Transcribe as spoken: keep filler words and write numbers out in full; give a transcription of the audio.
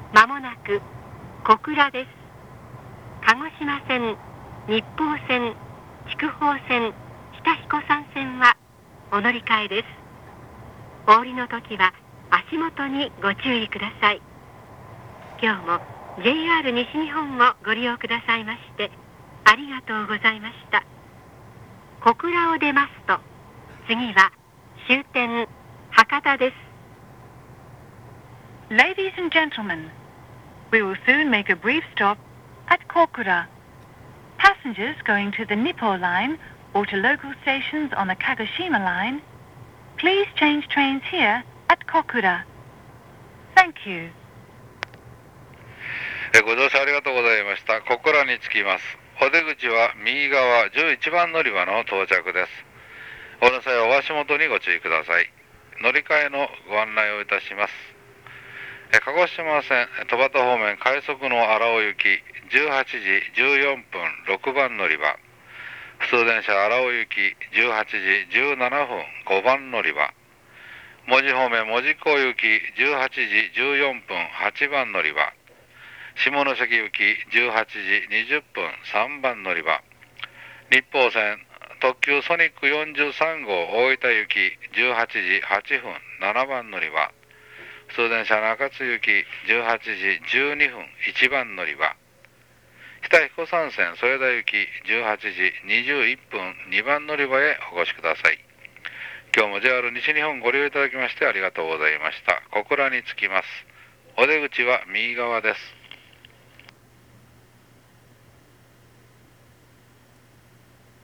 まもなく小倉です。鹿児島線、日豊線、筑豊線、日田彦山線はお乗り換えです。お降りの時は足元にご注意ください。今日も ジェイアール 西日本をご利用くださいましてありがとうございました。小倉を出ますと、次は終点博多です。 Ladies and gentlemen, we will soon make a brief stop at Kokura. Passengers going to the Nippo line or to local stations on the Kagoshima line, please change trains here at Kokura. Thank you. ご乗車ありがとうございました。小倉に着きます。お出口は右側じゅういちばん乗り場の到着です。お乗り際はお足元にご注意ください。乗り換えのご案内をいたします。鹿児島線戸端方面快速の荒尾行きじゅうはちじじゅうよんぷんろくばん乗り場、普通電車荒尾行きじゅうはちじじゅうななふんごばん乗り場、門司方面門司港行きじゅうはちじじゅうよんぷんはちばん乗り場、下関行きじゅうはちじにじゅっぷんさんばん乗り場、日豊線特急ソニックよんじゅうさんごう大分行きじゅうはちじはっぷんななばん乗り場、普通電車中津行きじゅうはちじじゅうにふんいちばん乗り場、日田彦山線添田行きじゅうはちじにじゅういっぷんにばん乗り場へお越しください。今日も ジェイアール 西日本ご利用いただきましてありがとうございました。小倉に着きます。お出口は右側です。